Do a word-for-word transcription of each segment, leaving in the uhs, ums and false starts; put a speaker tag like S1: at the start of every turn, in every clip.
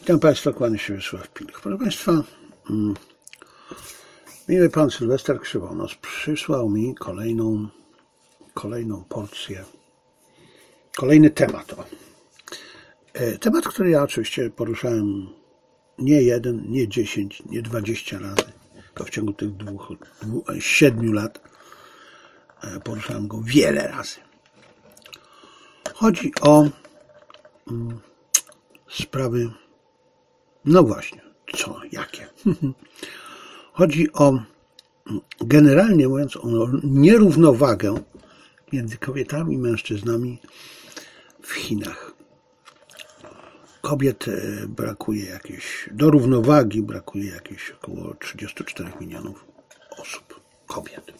S1: Witam Państwa, kłania się Wiesław Pilch. Proszę Państwa, miły Pan Sylwester Krzywonos przysłał mi kolejną, kolejną porcję, kolejny temat. Temat, który ja oczywiście poruszałem nie jeden, nie dziesięć, nie dwadzieścia razy, tylko w ciągu tych dwóch, dwóch, siedmiu lat poruszałem go wiele razy. Chodzi o mm, sprawy, no właśnie, co, jakie? Chodzi o, generalnie mówiąc, o nierównowagę między kobietami i mężczyznami w Chinach. Kobiet brakuje jakieś, do równowagi brakuje jakieś około trzydziestu czterech milionów osób, kobiet.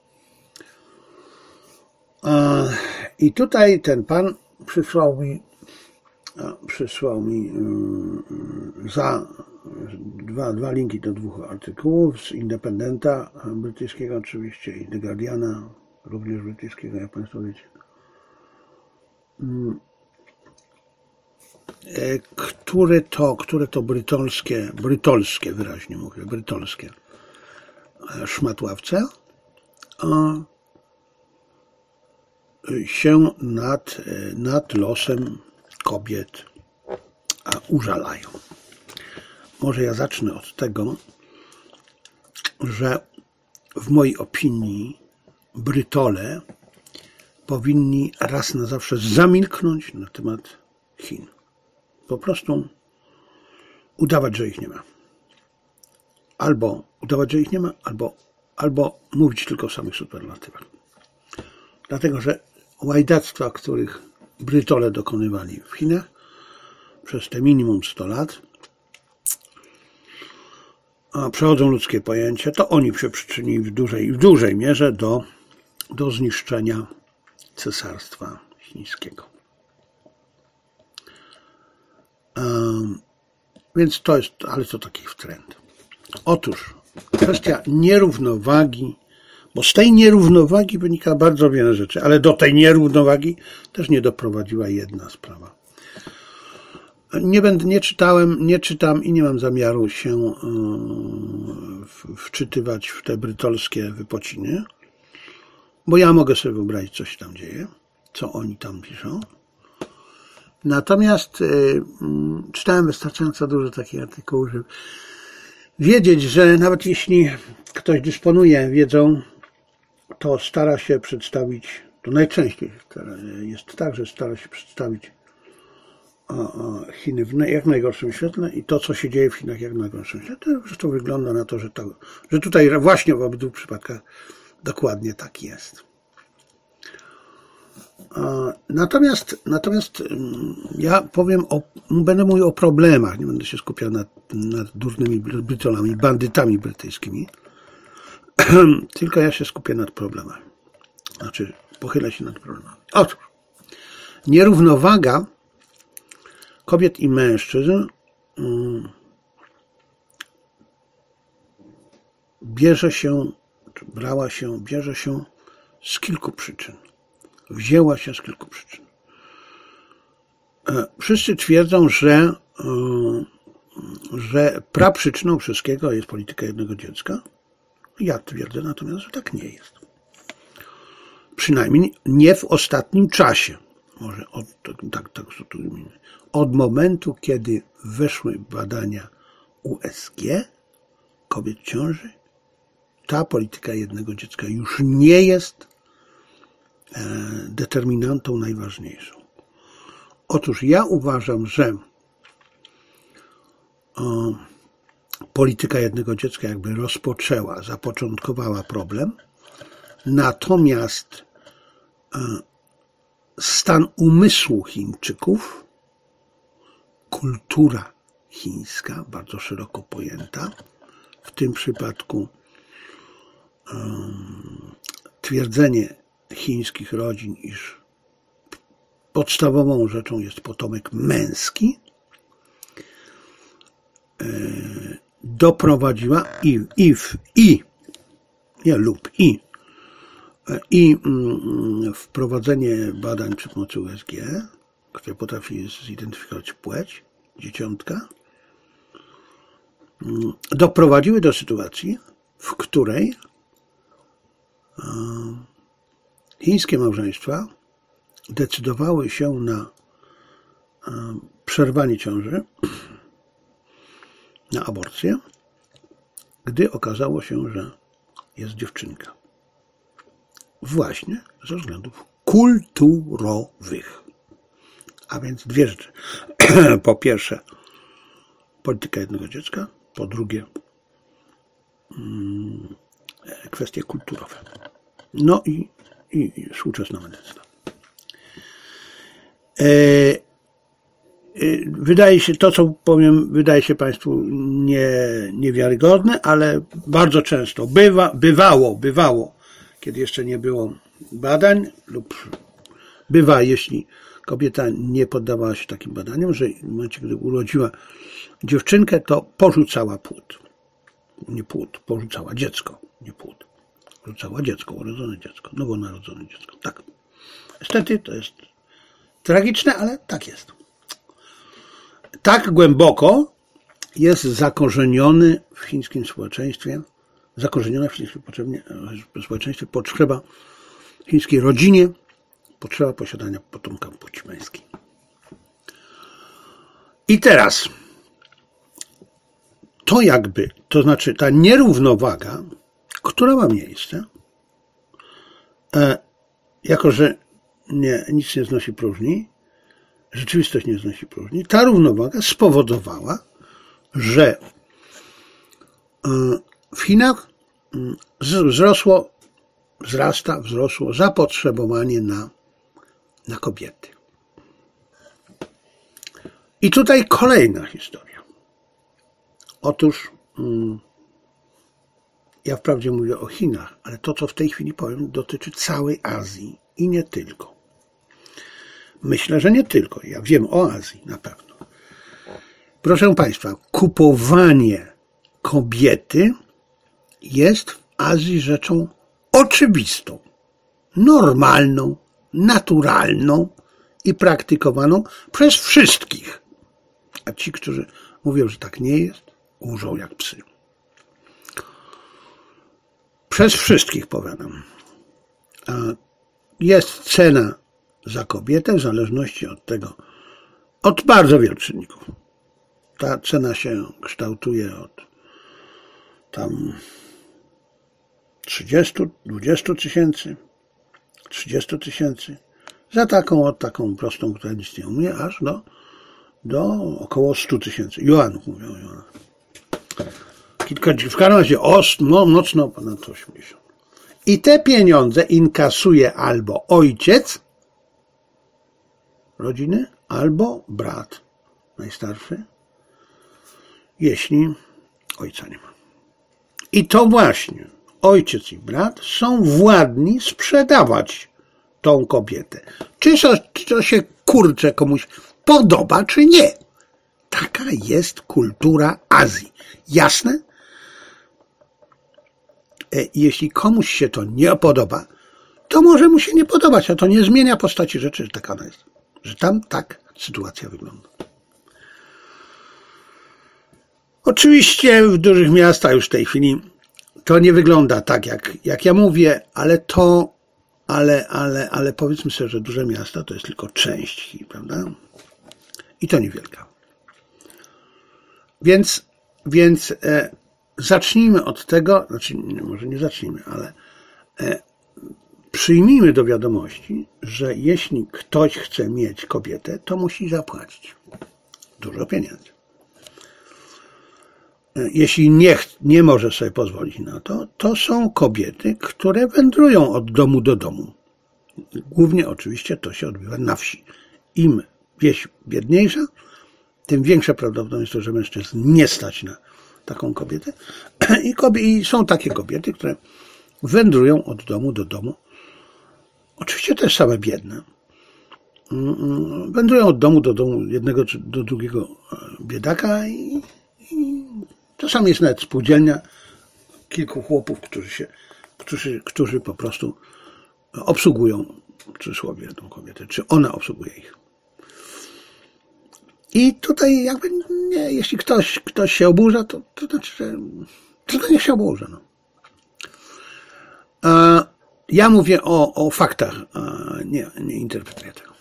S1: I tutaj ten pan przysłał mi, przysłał mi za dwa, dwa linki do dwóch artykułów z Independenta brytyjskiego oczywiście i The Guardiana, również brytyjskiego, jak Państwo wiecie, które to, które to brytolskie, brytolskie wyraźnie mówię, brytolskie szmatławce się nad, nad losem kobiet użalają. Może ja zacznę od tego, że w mojej opinii Brytole powinni raz na zawsze zamilknąć na temat Chin. Po prostu udawać, że ich nie ma. Albo udawać, że ich nie ma, albo, albo mówić tylko o samych superlatywach. Dlatego, że łajdactwa, których Brytole dokonywali w Chinach przez te minimum sto lat, a przechodzą ludzkie pojęcie, to oni się przyczynili w dużej, w dużej mierze do, do zniszczenia cesarstwa chińskiego. Um, więc to jest, ale to taki trend. Otóż kwestia nierównowagi, bo z tej nierównowagi wynika bardzo wiele rzeczy, ale do tej nierównowagi też nie doprowadziła jedna sprawa. Nie będę, nie czytałem, nie czytam i nie mam zamiaru się wczytywać w te brytolskie wypociny, bo ja mogę sobie wyobrazić, co się tam dzieje, co oni tam piszą. Natomiast y, czytałem wystarczająco dużo takich artykułów, żeby wiedzieć, że nawet jeśli ktoś dysponuje wiedzą, to stara się przedstawić, to najczęściej jest tak, że stara się przedstawić Chiny w jak najgorszym świetle i to, co się dzieje w Chinach, jak najgorszym świetle. Zresztą wygląda na to, że, to, że tutaj właśnie w obydwu przypadkach dokładnie tak jest. Natomiast, natomiast ja powiem o, będę mówił o problemach, nie będę się skupiał nad, nad durnymi Brytolami, bandytami brytyjskimi, tylko ja się skupię nad problemami. Znaczy, pochylę się nad problemami. Otóż, nierównowaga kobiet i mężczyzn bierze się, brała się, bierze się z kilku przyczyn. Wzięła się z kilku przyczyn. Wszyscy twierdzą, że, że praprzyczyną wszystkiego jest polityka jednego dziecka. Ja twierdzę natomiast, że tak nie jest. Przynajmniej nie w ostatnim czasie. Może od, tak, tak, od momentu, kiedy weszły badania U S G kobiet w ciąży, ta polityka jednego dziecka już nie jest determinantą najważniejszą. Otóż ja uważam, że o, polityka jednego dziecka jakby rozpoczęła, zapoczątkowała problem, natomiast e, stan umysłu Chińczyków, kultura chińska, bardzo szeroko pojęta, w tym przypadku e, twierdzenie chińskich rodzin, iż podstawową rzeczą jest potomek męski, doprowadziła i, i, i nie lub i i wprowadzenie badań przy pomocy U S G, które potrafi zidentyfikować płeć dzieciątka, doprowadziły do sytuacji, w której chińskie małżeństwa decydowały się na przerwanie ciąży, na aborcję, gdy okazało się, że jest dziewczynka. Właśnie ze względów kulturowych. A więc dwie rzeczy. Po pierwsze, polityka jednego dziecka. Po drugie, kwestie kulturowe. No i, i, i współczesna medycyna. E, Wydaje się, to co powiem, wydaje się Państwu nie, niewiarygodne, ale bardzo często bywa, bywało, bywało, kiedy jeszcze nie było badań, lub bywa, jeśli kobieta nie poddawała się takim badaniom, że w momencie, gdy urodziła dziewczynkę, to porzucała płód. Nie płód, porzucała dziecko, nie płód. Porzucała dziecko, urodzone dziecko, nowonarodzone dziecko. Tak. Niestety to jest tragiczne, ale tak jest. Tak głęboko jest zakorzeniony w chińskim społeczeństwie, zakorzeniona w chińskim społeczeństwie potrzeba chińskiej rodzinie, potrzeba posiadania potomka płci męskiej. I teraz to jakby, to znaczy ta nierównowaga, która ma miejsce, e, jako że nie, nic nie znosi próżni, rzeczywistość nie znosi próżni, ta równowaga spowodowała, że w Chinach wzrosło, wzrasta, wzrosło zapotrzebowanie na, na kobiety. I tutaj kolejna historia. Otóż ja wprawdzie mówię o Chinach, ale to, co w tej chwili powiem, dotyczy całej Azji i nie tylko. Myślę, że nie tylko. Ja wiem o Azji na pewno. Proszę Państwa, kupowanie kobiety jest w Azji rzeczą oczywistą, normalną, naturalną i praktykowaną przez wszystkich. A ci, którzy mówią, że tak nie jest, łżą jak psy. Przez wszystkich, powiadam. Jest cena za kobietę w zależności od tego, od bardzo wielu czynników. Ta cena się kształtuje od tam trzydziestu, dwudziestu tysięcy, trzydziestu tysięcy, za taką, od taką prostą, która nic nie umie, aż do, do około stu tysięcy. Juanów mówią o juanach. Kilka, w każdym razie ost, no, mocno ponad osiemdziesiąt. I te pieniądze inkasuje albo ojciec rodziny, albo brat najstarszy, jeśli ojca nie ma. I to właśnie ojciec i brat są władni sprzedawać tą kobietę. Czy to, czy to się, kurczę, komuś podoba, czy nie. Taka jest kultura Azji. Jasne? Jeśli komuś się to nie podoba, to może mu się nie podobać, a to nie zmienia postaci rzeczy, że taka ona jest. Że tam tak sytuacja wygląda. Oczywiście w dużych miastach już w tej chwili to nie wygląda tak, jak, jak ja mówię, ale to, ale, ale, ale powiedzmy sobie, że duże miasta to jest tylko część Chin, prawda? I to niewielka. Więc, więc e, zacznijmy od tego, znaczy może nie zacznijmy, ale e, przyjmijmy do wiadomości, że jeśli ktoś chce mieć kobietę, to musi zapłacić dużo pieniędzy. Jeśli nie, nie może sobie pozwolić na to, to są kobiety, które wędrują od domu do domu. Głównie oczywiście to się odbywa na wsi. Im wieś biedniejsza, tym większe prawdopodobieństwo, że mężczyzn nie stać na taką kobietę. I, kobie, I są takie kobiety, które wędrują od domu do domu. Oczywiście też same biedne. Wędrują od domu do domu, jednego czy do drugiego biedaka i, i czasami jest nawet spółdzielnia kilku chłopów, którzy się, którzy, którzy po prostu obsługują w cudzysłowie tą kobietę, czy ona obsługuje ich. I tutaj jakby nie, jeśli ktoś, ktoś się oburza, to, to znaczy, że to, to niech się oburza. No. A ja mówię o, o faktach, a nie, nie interpretuję tego.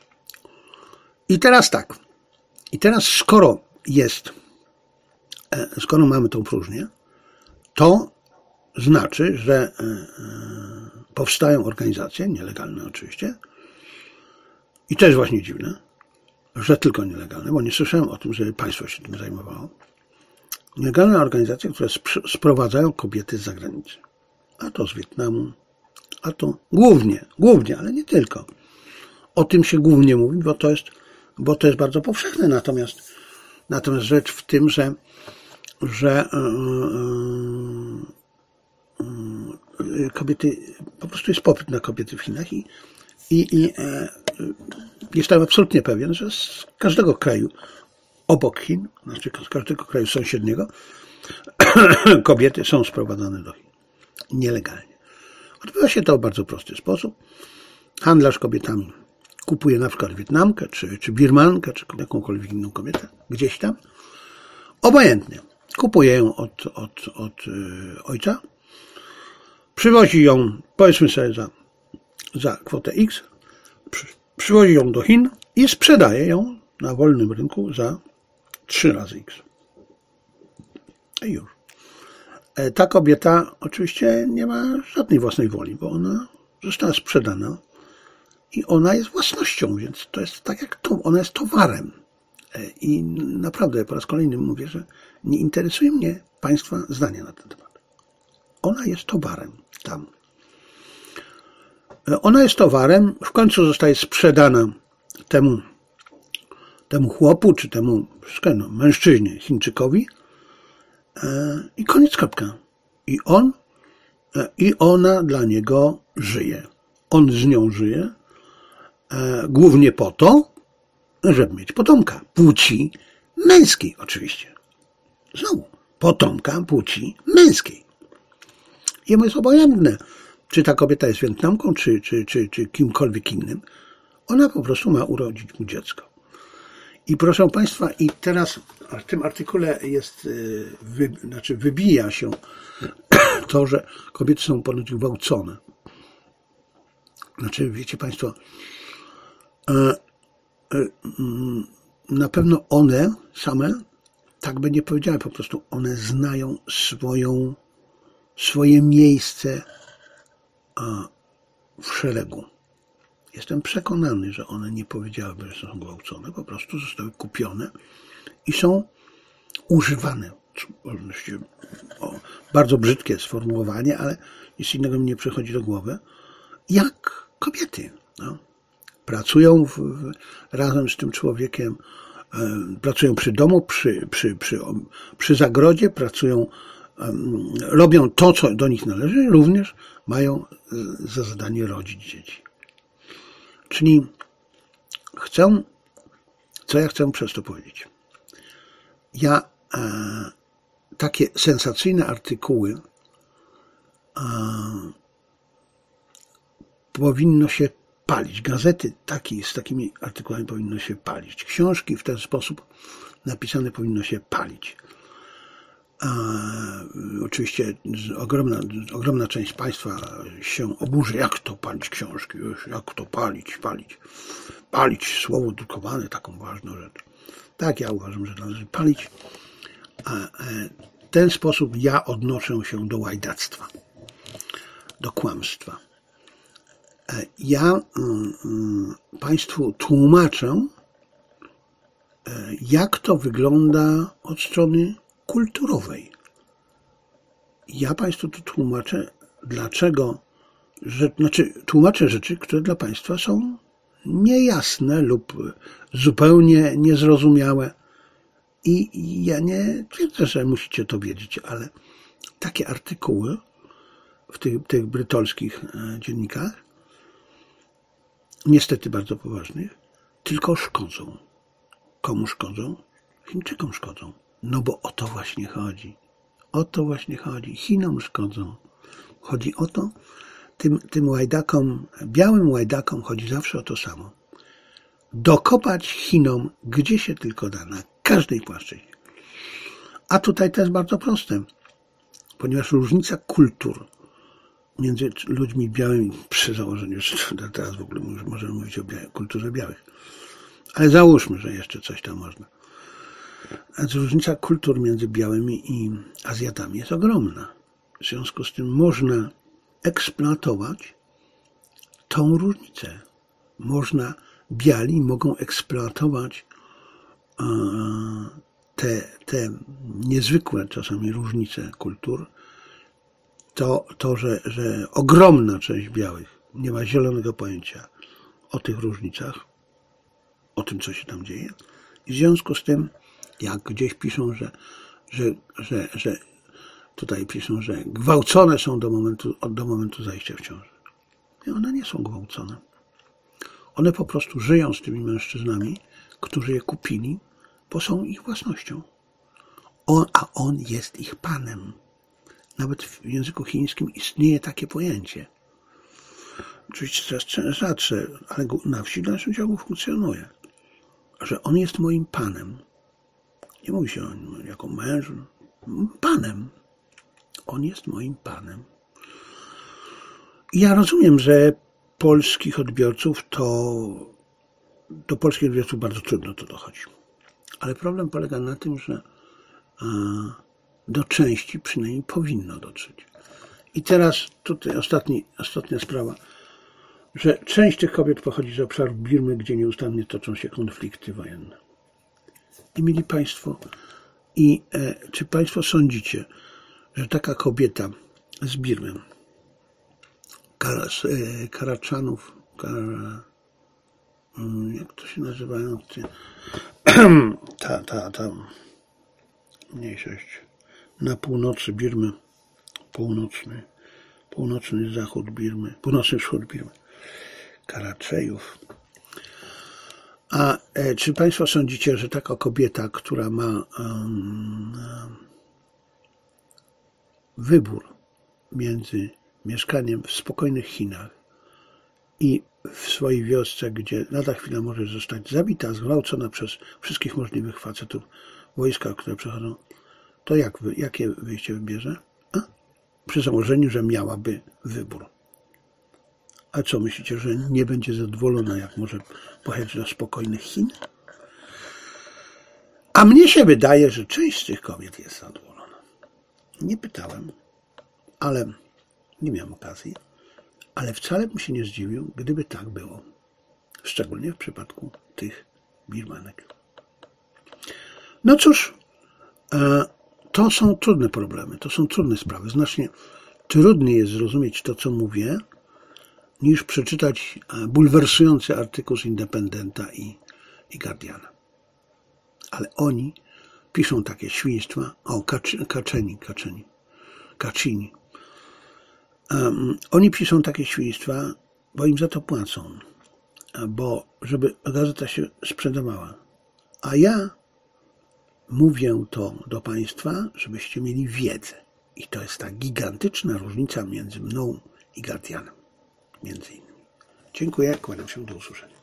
S1: I teraz tak. I teraz skoro jest, skoro mamy tą próżnię, to znaczy, że powstają organizacje, nielegalne oczywiście, i to jest właśnie dziwne, że tylko nielegalne, bo nie słyszałem o tym, żeby państwo się tym zajmowało. Nielegalne organizacje, które sprowadzają kobiety z zagranicy. A to z Wietnamu, a to głównie, głównie, ale nie tylko. O tym się głównie mówi, bo to jest, bo to jest bardzo powszechne. Natomiast, natomiast rzecz w tym, że, że yy, yy, kobiety, po prostu jest popyt na kobiety w Chinach i, i, i yy, jestem absolutnie pewien, że z każdego kraju obok Chin, znaczy z każdego kraju sąsiedniego, kobiety są sprowadzane do Chin. Nielegalnie. Odbywa się to w bardzo prosty sposób. Handlarz kobietami kupuje na przykład Wietnamkę, czy, czy Birmankę, czy jakąkolwiek inną kobietę, gdzieś tam. Obojętnie. Kupuje ją od, od, od yy, ojca. Przywozi ją, powiedzmy sobie, za, za kwotę X. Przy, przywozi ją do Chin i sprzedaje ją na wolnym rynku za trzy razy X. I już. Ta kobieta oczywiście nie ma żadnej własnej woli, bo ona została sprzedana i ona jest własnością, więc to jest tak jak to, ona jest towarem. I naprawdę po raz kolejny mówię, że nie interesuje mnie państwa zdania na ten temat. Ona jest towarem tam. Ona jest towarem, w końcu zostaje sprzedana temu, temu chłopu, czy temu no, mężczyźnie, Chińczykowi, i koniec, kropka. I on, i ona dla niego żyje. On z nią żyje, głównie po to, żeby mieć potomka. Płci męskiej oczywiście. Znowu, potomka płci męskiej. Jemu jest obojętne, czy ta kobieta jest Wietnamką, czy, czy, czy, czy kimkolwiek innym. Ona po prostu ma urodzić mu dziecko. I proszę Państwa, i teraz w tym artykule jest, wy, znaczy wybija się to, że kobiety są ponoć gwałcone. Znaczy, wiecie Państwo, na pewno one same, tak by nie powiedziały, po prostu one znają swoją, swoje miejsce w szeregu. Jestem przekonany, że one nie powiedziałyby, że są gwałcone, po prostu zostały kupione i są używane. O, bardzo brzydkie sformułowanie, ale nic innego mi nie przychodzi do głowy. Jak kobiety. No. Pracują w, w, razem z tym człowiekiem, e, pracują przy domu, przy, przy, przy, przy zagrodzie, pracują, e, robią to, co do nich należy, również mają za zadanie rodzić dzieci. Czyli chcę, co ja chcę przez to powiedzieć? Ja e, takie sensacyjne artykuły e, powinno się palić. Gazety taki, z takimi artykułami powinno się palić. Książki w ten sposób napisane powinno się palić. E, oczywiście ogromna, ogromna część państwa się oburzy, jak to palić książki, jak to palić, palić, palić słowo drukowane, taką ważną rzecz. Tak, ja uważam, że należy palić. A w ten sposób ja odnoszę się do łajdactwa, do kłamstwa. Ja Państwu tłumaczę, jak to wygląda od strony kulturowej. Ja Państwu tu tłumaczę, dlaczego, że, znaczy tłumaczę rzeczy, które dla Państwa są niejasne lub zupełnie niezrozumiałe. I ja nie twierdzę, że musicie to wiedzieć, ale takie artykuły w tych, tych brytolskich dziennikach, niestety bardzo poważnych, tylko szkodzą. Komu szkodzą? Chińczykom szkodzą. No bo o to właśnie chodzi. O to właśnie chodzi. Chinom szkodzą. Chodzi o to, tym, tym łajdakom, białym łajdakom chodzi zawsze o to samo. Dokopać Chinom, gdzie się tylko da, na każdej płaszczyźnie. A tutaj to jest bardzo proste, ponieważ różnica kultur między ludźmi białymi, przy założeniu, że teraz w ogóle możemy mówić o kulturze białych, ale załóżmy, że jeszcze coś tam można. A różnica kultur między białymi i Azjatami jest ogromna. W związku z tym można eksploatować tą różnicę. Można, biali mogą eksploatować te, te niezwykłe czasami różnice kultur. To, to że, że ogromna część białych nie ma zielonego pojęcia o tych różnicach, o tym, co się tam dzieje. I w związku z tym, jak gdzieś piszą, że, że, że, że tutaj piszą, że gwałcone są do momentu, do momentu zajścia w ciąży. I one nie są gwałcone. One po prostu żyją z tymi mężczyznami, którzy je kupili, bo są ich własnością. On, a on jest ich panem. Nawet w języku chińskim istnieje takie pojęcie. Oczywiście coraz rzadsze, ale na wsi w dalszym ciągu funkcjonuje. Że on jest moim panem. Nie mówi się o nim jako mężu. Panem. On jest moim panem. I ja rozumiem, że polskich odbiorców to do polskich odbiorców bardzo trudno to dochodzi. Ale problem polega na tym, że do części przynajmniej powinno dotrzeć. I teraz tutaj ostatni, ostatnia sprawa, że część tych kobiet pochodzi z obszarów Birmy, gdzie nieustannie toczą się konflikty wojenne. I mieli Państwo, i e, czy Państwo sądzicie, że taka kobieta z Birmy, Kar, e, Karaczanów, Kar, jak to się nazywają, ta, ta, ta mniejszość na północy Birmy, północny, północny zachód Birmy, północny wschód Birmy, Karaczejów. A e, czy Państwo sądzicie, że taka kobieta, która ma um, wybór między mieszkaniem w spokojnych Chinach i w swojej wiosce, gdzie lada chwila może zostać zabita, zgwałcona przez wszystkich możliwych facetów wojska, które przechodzą, to jak, jakie wyjście wybierze? A? Przy założeniu, że miałaby wybór. A co, myślicie, że nie będzie zadowolona, jak może pojechać do spokojnych Chin? A mnie się wydaje, że część z tych kobiet jest zadowolona. Nie pytałem, ale nie miałem okazji, ale wcale bym się nie zdziwił, gdyby tak było. Szczególnie w przypadku tych Birmanek. No cóż, to są trudne problemy, to są trudne sprawy. Znacznie trudniej jest zrozumieć to, co mówię, niż przeczytać bulwersujący artykuł z Independenta i, i Guardiana. Ale oni piszą takie świństwa. O, Kaczeni, Kaczeni, Kaczyni. Um, oni piszą takie świństwa, bo im za to płacą. Bo żeby gazeta się sprzedawała. A ja mówię to do Państwa, żebyście mieli wiedzę. I to jest ta gigantyczna różnica między mną i Guardianem. Między innymi. Dziękuję, kłaniam się, do usłyszenia.